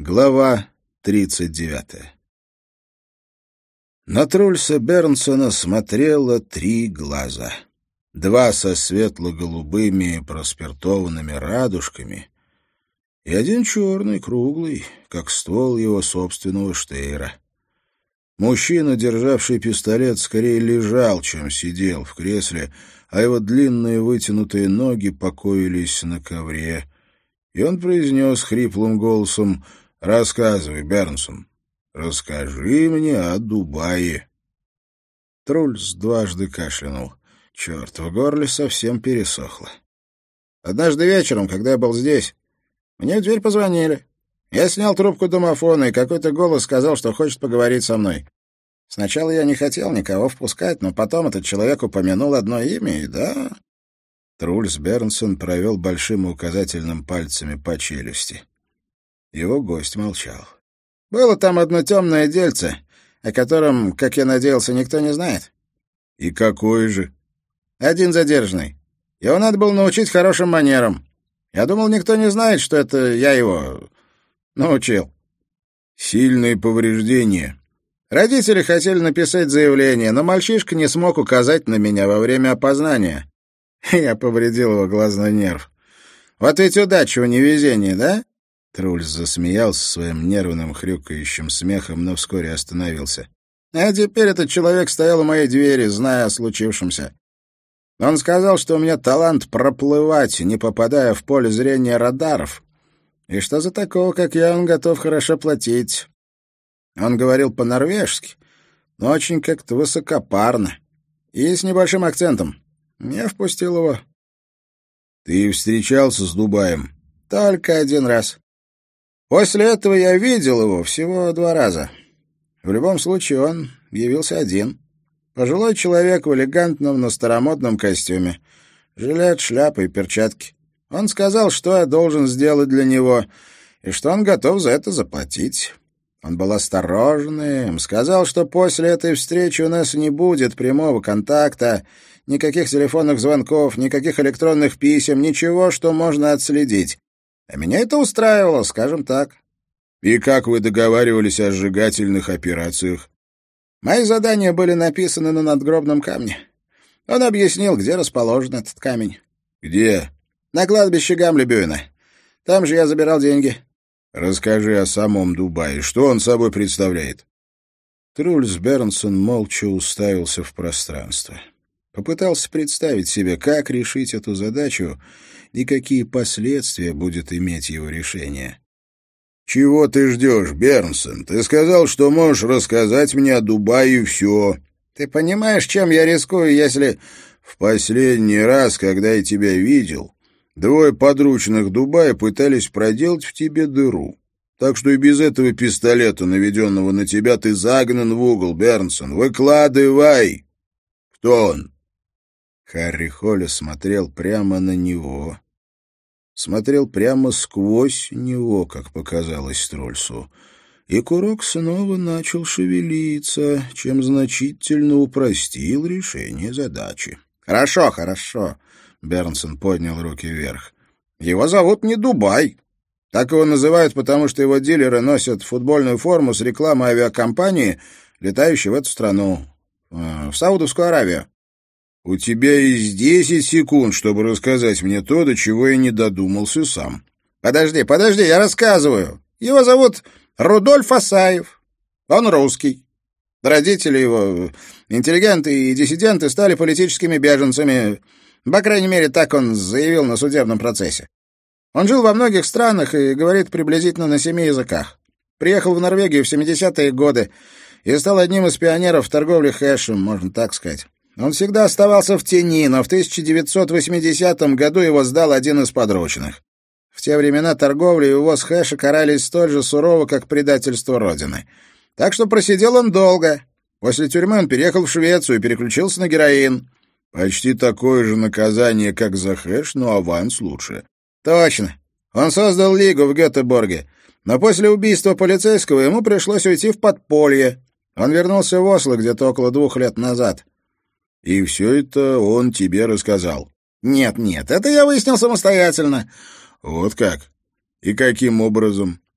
Глава 39. На Трульса Бернсона смотрело 3 глаза. 2 со светло-голубыми проспиртованными радужками и 1 черный, круглый, как ствол его собственного штейра. Мужчина, державший пистолет, скорее лежал, чем сидел в кресле, а его длинные вытянутые ноги покоились на ковре. И он произнес хриплым голосом: «Рассказывай, Бернсон, расскажи мне о Дубае». Трульс дважды кашлянул. Черт, в горле совсем пересохло. «Однажды вечером, когда я был здесь, мне в дверь позвонили. Я снял трубку домофона, и какой-то голос сказал, что хочет поговорить со мной. Сначала я не хотел никого впускать, но потом этот человек упомянул одно имя, и да...» Трульс Бернсон провел большим и указательным пальцами по челюсти. Его гость молчал. «Было там одно темное дельце, о котором, как я надеялся, никто не знает». «И какое же?» «Один задержанный. Его надо было научить хорошим манерам. Я думал, никто не знает, что это я его научил». «Сильные повреждения». «Родители хотели написать заявление, но мальчишка не смог указать на меня во время опознания. Я повредил его глазной нерв. Вот ведь удача у невезения, да?» Трульс засмеялся своим нервным хрюкающим смехом, но вскоре остановился. «А теперь этот человек стоял у моей двери, зная о случившемся. Он сказал, что у меня талант проплывать, не попадая в поле зрения радаров, и что за такого, как я, он готов хорошо платить. Он говорил по-норвежски, но очень как-то высокопарно и с небольшим акцентом. Я впустил его». «Ты встречался с Дубаем?» «Только 1 раз. После этого я видел его всего 2 раза. В любом случае он явился один. Пожилой человек в элегантном, но старомодном костюме. Жилет, шляпа и перчатки. Он сказал, что я должен сделать для него, и что он готов за это заплатить. Он был осторожным, сказал, что после этой встречи у нас не будет прямого контакта, никаких телефонных звонков, никаких электронных писем, ничего, что можно отследить. А меня это устраивало, скажем так». «И как вы договаривались о сжигательных операциях?» «Мои задания были написаны на надгробном камне. Он объяснил, где расположен этот камень». «Где?» «На кладбище Гамлебюена. Там же я забирал деньги». «Расскажи о самом Дубае. Что он собой представляет?» Трульс Бернсон молча уставился в пространство. Попытался представить себе, как решить эту задачу и какие последствия будет иметь его решение. «Чего ты ждешь, Бернсон? Ты сказал, что можешь рассказать мне о Дубае, и все». «Ты понимаешь, чем я рискую, если...» «В последний раз, когда я тебя видел, 2 подручных Дубая пытались проделать в тебе дыру. Так что и без этого пистолета, наведенного на тебя, ты загнан в угол, Бернсон. Выкладывай!» «Кто он?» Харри Холли смотрел прямо на него. Смотрел прямо сквозь него, как показалось Трульсу. И курок снова начал шевелиться, чем значительно упростил решение задачи. «Хорошо, хорошо», — Бернсон поднял руки вверх. «Его зовут не Дубай. Так его называют, потому что его дилеры носят футбольную форму с рекламой авиакомпании, летающей в эту страну, в Саудовскую Аравию». «У тебя есть 10 секунд, чтобы рассказать мне то, до чего я не додумался сам». Подожди, я рассказываю. Его зовут Рудольф Асаев. Он русский. Родители его, интеллигенты и диссиденты, стали политическими беженцами. По крайней мере, так он заявил на судебном процессе. Он жил во многих странах и говорит приблизительно на 7 языках. Приехал в Норвегию в 70-е годы и стал одним из пионеров в торговле хэшем, можно так сказать. Он всегда оставался в тени, но в 1980 году его сдал один из подручных. В те времена торговля и увоз хэша карались столь же сурово, как предательство Родины. Так что просидел он долго. После тюрьмы он переехал в Швецию и переключился на героин. Почти такое же наказание, как за хэш, но аванс лучше. Точно. Он создал лигу в Гетеборге. Но после убийства полицейского ему пришлось уйти в подполье. Он вернулся в Осло где-то около 2 лет назад. И все это он тебе рассказал? Нет, это я выяснил самостоятельно. Вот как? И каким образом?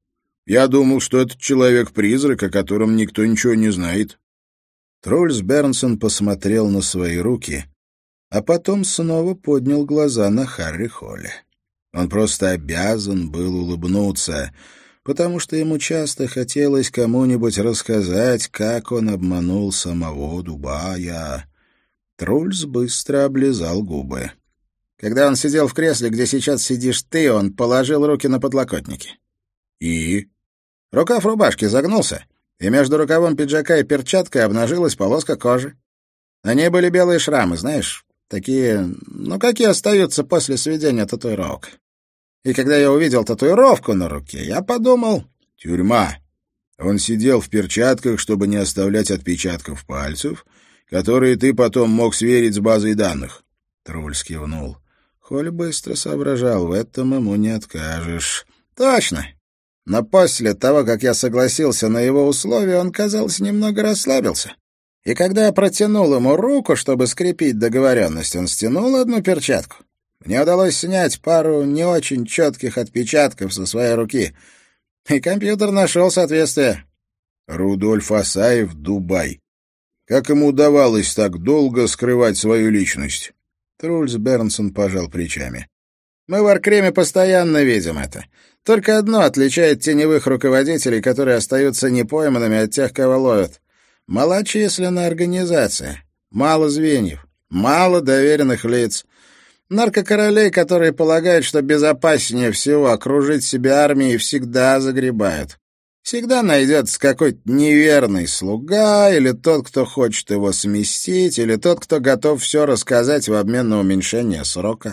Я думал, что это человек-призрак, о котором никто ничего не знает». Трульс Бернсон посмотрел на свои руки, а потом снова поднял глаза на Харри Холли. Он просто обязан был улыбнуться, потому что ему часто хотелось кому-нибудь рассказать, как он обманул самого Дубая. Трульс быстро облизал губы. «Когда он сидел в кресле, где сейчас сидишь ты, он положил руки на подлокотники». «И?» Рукав рубашки загнулся, и между рукавом пиджака и перчаткой обнажилась полоска кожи. На ней были белые шрамы, знаешь, такие, какие остаются после сведения татуировок. И когда я увидел татуировку на руке, я подумал... Тюрьма. Он сидел в перчатках, чтобы не оставлять отпечатков пальцев, которые ты потом мог сверить с базой данных. Трульс кивнул. Холли быстро соображал, в этом ему не откажешь. Точно. Но после того, как я согласился на его условия, он, казалось, немного расслабился. И когда я протянул ему руку, чтобы скрепить договоренность, он стянул одну перчатку. Мне удалось снять пару не очень четких отпечатков со своей руки, и компьютер нашел соответствие. Рудольф Асаев, Дубай. Как ему удавалось так долго скрывать свою личность? Трульс Бернсон пожал плечами. Мы в Аркреме постоянно видим это. Только одно отличает теневых руководителей, которые остаются непойманными от тех, кого ловят. Малочисленная организация, мало звеньев, мало доверенных лиц. Наркокоролей, которые полагают, что безопаснее всего окружить себя армией, всегда загребают. Всегда найдется какой-то неверный слуга, или тот, кто хочет его сместить, или тот, кто готов все рассказать в обмен на уменьшение срока.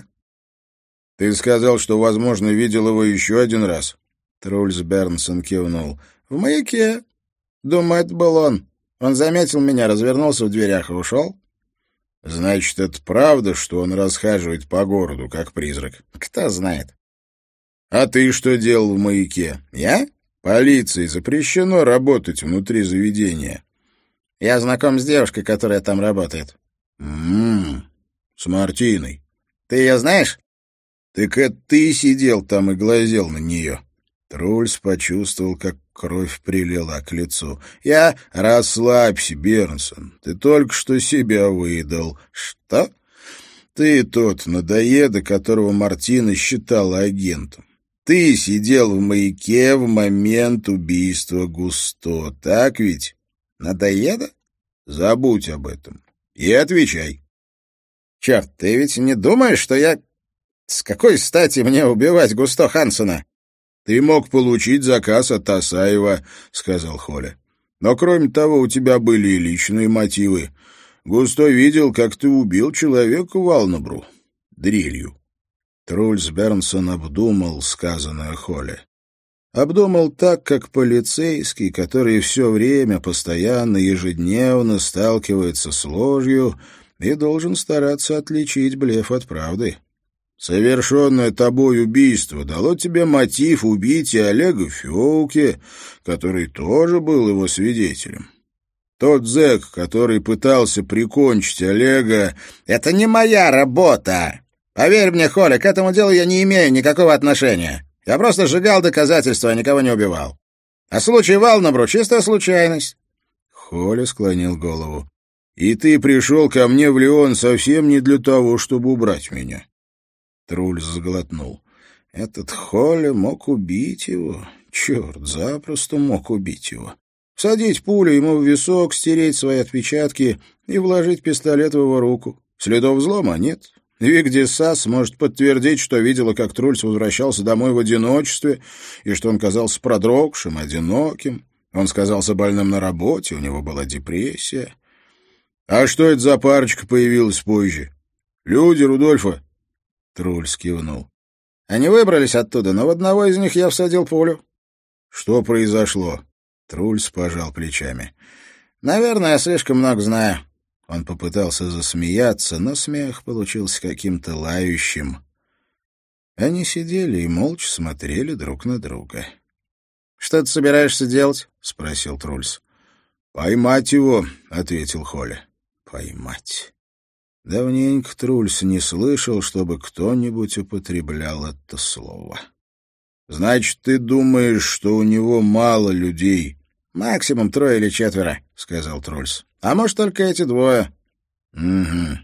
«Ты сказал, что, возможно, видел его еще один раз?» Трульс Бернсон кивнул. «В маяке. Думаю, это был он. Он заметил меня, развернулся в дверях и ушел». «Значит, это правда, что он расхаживает по городу, как призрак?» «Кто знает». «А ты что делал в маяке?» «Я?» «Полиции запрещено работать внутри заведения». «Я знаком с девушкой, которая там работает». С Мартиной». «Ты ее знаешь?» «Так это ты сидел там и глазел на нее». Трульс почувствовал, как кровь прилила к лицу. «Я...» «Расслабься, Бернсон. Ты только что себя выдал». «Что?» «Ты тот надоеда, которого Мартина считала агентом. Ты сидел в маяке в момент убийства Густо, так ведь?» «Надоеда?» «Забудь об этом и отвечай». «Черт, ты ведь не думаешь, что я... С какой стати мне убивать Густо Хансена?» «Ты мог получить заказ от Асаева», — сказал Холли. «Но кроме того, у тебя были и личные мотивы. Густо видел, как ты убил человека в Алнабру. Дрелью». Трульс Бернсон обдумал сказанное Холли. Обдумал так, как полицейский, который все время, постоянно, ежедневно сталкивается с ложью и должен стараться отличить блеф от правды. «Совершенное тобой убийство дало тебе мотив убить и Олега Фёлке, который тоже был его свидетелем. Тот зэк, который пытался прикончить Олега...» «Это не моя работа! Поверь мне, Холли, к этому делу я не имею никакого отношения. Я просто сжигал доказательства, а никого не убивал. А случай в Алнабру — чистая случайность». Холли склонил голову. «И ты пришел ко мне в Лион совсем не для того, чтобы убрать меня». Трульс сглотнул. Этот Холли мог убить его. Черт, запросто мог убить его. Всадить пулю ему в висок, стереть свои отпечатки и вложить пистолет в его руку. Следов взлома нет. Вигди Сас может подтвердить, что видела, как Трульс возвращался домой в одиночестве, и что он казался продрогшим, одиноким. Он сказался больным на работе, у него была депрессия. «А что это за парочка появилась позже? Люди Рудольфа?» Трульс кивнул. «Они выбрались оттуда, но в одного из них я всадил пулю». «Что произошло?» Трульс пожал плечами. «Наверное, я слишком много знаю». Он попытался засмеяться, но смех получился каким-то лающим. Они сидели и молча смотрели друг на друга. «Что ты собираешься делать?» — спросил Трульс. «Поймать его», — ответил Холли. «Поймать». Давненько Трульс не слышал, чтобы кто-нибудь употреблял это слово. Значит, ты думаешь, что у него мало людей? Максимум 3 или 4, сказал Трульс. А может, только эти 2. Угу.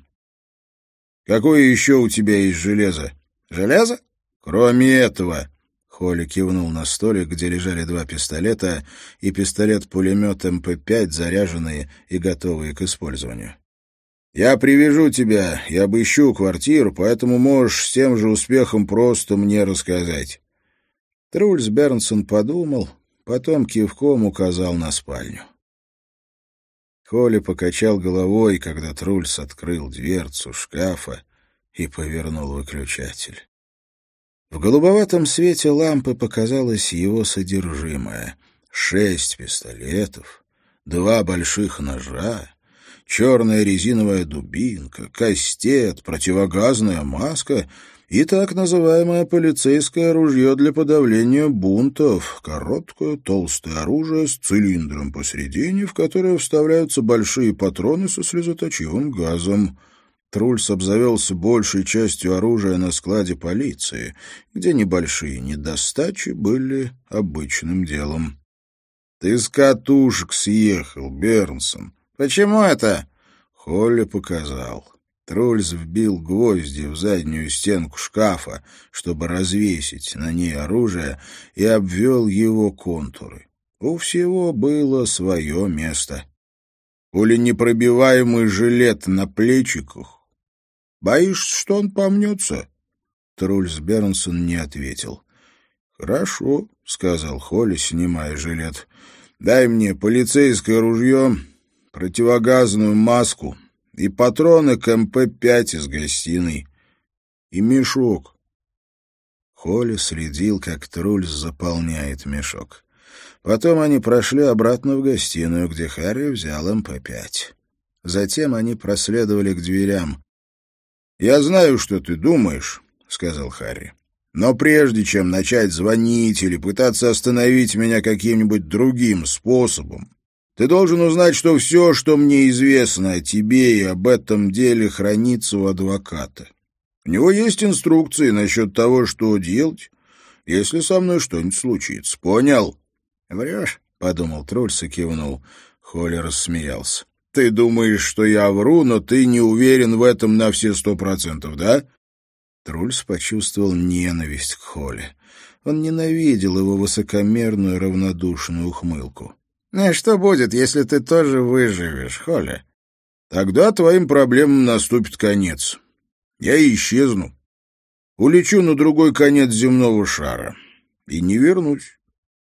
Какое еще у тебя есть железо? Железо? Кроме этого. Холли кивнул на столик, где лежали 2 пистолета и пистолет-пулемет МП-5, заряженные и готовые к использованию. Я привяжу тебя и обыщу квартиру, поэтому можешь с тем же успехом просто мне рассказать. Трульс Бернсон подумал, потом кивком указал на спальню. Холли покачал головой, когда Трульс открыл дверцу шкафа и повернул выключатель. В голубоватом свете лампы показалось его содержимое: 6 пистолетов, 2 больших ножа, черная резиновая дубинка, кастет, противогазная маска и так называемое полицейское ружье для подавления бунтов, короткое толстое оружие с цилиндром посередине, в которое вставляются большие патроны со слезоточивым газом. Трульс обзавелся большей частью оружия на складе полиции, где небольшие недостачи были обычным делом. — Ты с катушек съехал, Бернсон. — Почему это? Холли показал. Трульс вбил гвозди в заднюю стенку шкафа, чтобы развесить на ней оружие, и обвел его контуры. У всего было свое место. Пуленепробиваемый жилет на плечиках. Боишься, что он помнется? Трульс Бернсон не ответил. — Хорошо, — сказал Холли, снимая жилет. — Дай мне полицейское ружье, противогазную маску и патроны к МП-5 из гостиной. И мешок. Холли следил, как Трульс заполняет мешок. Потом они прошли обратно в гостиную, где Харри взял МП-5. Затем они проследовали к дверям. «Я знаю, что ты думаешь», — сказал Харри. «Но прежде чем начать звонить или пытаться остановить меня каким-нибудь другим способом, ты должен узнать, что все, что мне известно о тебе и об этом деле, хранится у адвоката. У него есть инструкции насчет того, что делать, если со мной что-нибудь случится. Понял?» «Врешь?» — подумал Трульс и кивнул. Холли рассмеялся. «Ты думаешь, что я вру, но ты не уверен в этом на все 100%, да?» Трульс почувствовал ненависть к Холли. Он ненавидел его высокомерную равнодушную ухмылку. «Ну и что будет, если ты тоже выживешь, Холли?» «Тогда твоим проблемам наступит конец. Я исчезну. Улечу на другой конец земного шара. И не вернусь.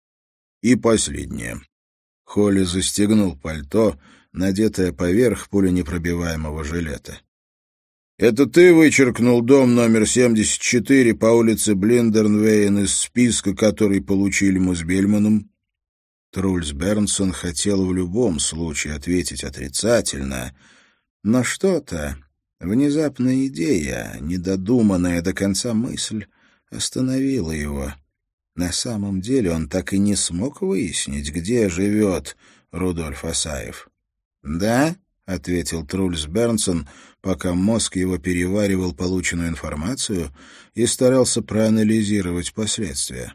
И последнее». Холли застегнул пальто, надетое поверх пуленепробиваемого жилета. «Это ты вычеркнул дом номер 74 по улице Блиндернвейн из списка, который получили мы с Бельманом?» Трульс Бернсон хотел в любом случае ответить отрицательно, но что-то, внезапная идея, недодуманная до конца мысль, остановила его. На самом деле он так и не смог выяснить, где живет Рудольф Асаев. «Да», — ответил Трульс Бернсон, пока мозг его переваривал полученную информацию и старался проанализировать последствия.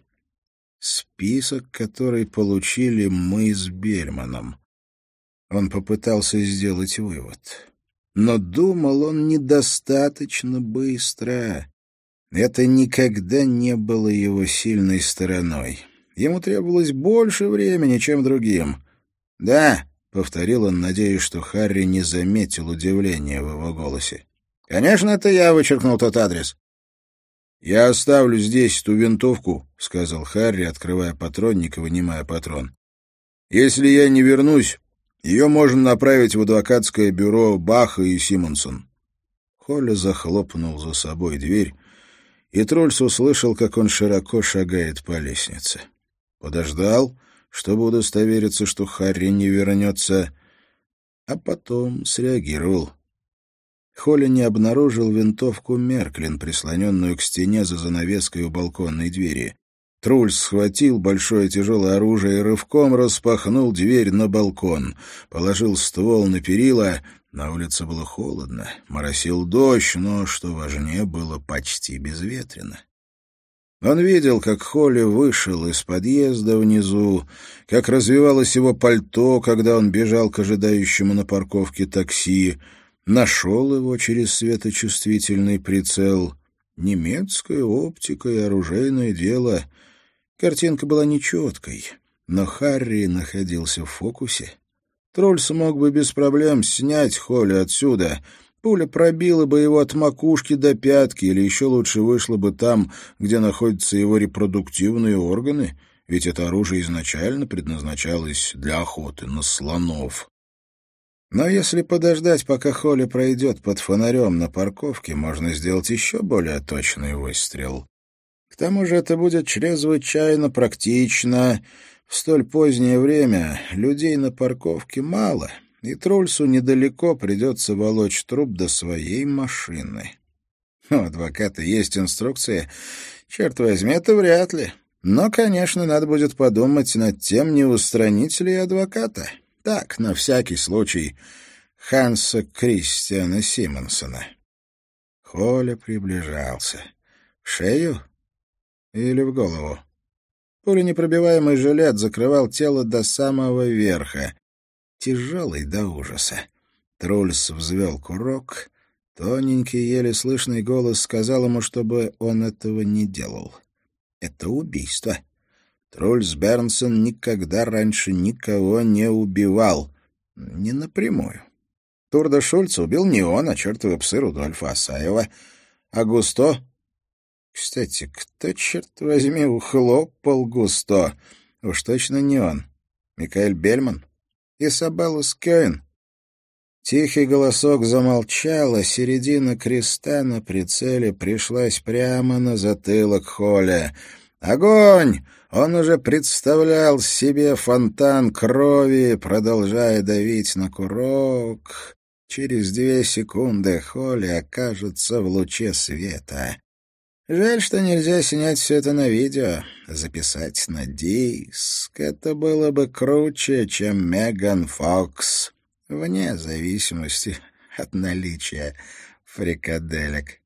«Список, который получили мы с Бельманом». Он попытался сделать вывод. Но думал он недостаточно быстро. Это никогда не было его сильной стороной. Ему требовалось больше времени, чем другим. «Да», — повторил он, надеясь, что Харри не заметил удивления в его голосе. «Конечно, это я вычеркнул тот адрес». «Я оставлю здесь ту винтовку», — сказал Харри, открывая патронник и вынимая патрон. «Если я не вернусь, ее можно направить в адвокатское бюро Баха и Симонсон». Холли захлопнул за собой дверь, и Трульс услышал, как он широко шагает по лестнице. Подождал, чтобы удостовериться, что Харри не вернется, а потом среагировал. Холли не обнаружил винтовку Мерклин, прислоненную к стене за занавеской у балконной двери. Трульс схватил большое тяжелое оружие и рывком распахнул дверь на балкон, положил ствол на перила. На улице было холодно, моросил дождь, но, что важнее, было почти безветренно. Он видел, как Холли вышел из подъезда внизу, как развивалось его пальто, когда он бежал к ожидающему на парковке такси, нашел его через светочувствительный прицел. Немецкая оптика и оружейное дело. Картинка была нечеткой, но Харри находился в фокусе. Трульс мог бы без проблем снять Холли отсюда. Пуля пробила бы его от макушки до пятки, или еще лучше вышла бы там, где находятся его репродуктивные органы, ведь это оружие изначально предназначалось для охоты на слонов. Но если подождать, пока Холли пройдет под фонарем на парковке, можно сделать еще более точный выстрел. К тому же это будет чрезвычайно практично. В столь позднее время людей на парковке мало, и Трульсу недалеко придется волочь труп до своей машины. У адвоката есть инструкция. Черт возьми, это вряд ли. Но, конечно, надо будет подумать над тем, не устранить ли адвоката. Так, на всякий случай, Ханса Кристиана Симонсона. Холя приближался. В шею или в голову? Пуленепробиваемый жилет закрывал тело до самого верха. Тяжелый до ужаса. Трульс взвел курок. Тоненький, еле слышный голос сказал ему, чтобы он этого не делал. Это убийство. Трульс Бернсон никогда раньше никого не убивал. Не напрямую. Турда Шульца убил не он, а чертовы псы Рудольфа Асаева. А Густо... Кстати, кто, черт возьми, ухлопал Густо? Уж точно не он. Микаэль Бельман? Исабелла Скёен? Тихий голосок замолчал, а середина креста на прицеле пришлась прямо на затылок Холля. «Огонь!» Он уже представлял себе фонтан крови, продолжая давить на курок. Через 2 секунды Холли окажется в луче света. Жаль, что нельзя снять все это на видео, записать на диск. Это было бы круче, чем Меган Фокс, вне зависимости от наличия фрикаделек.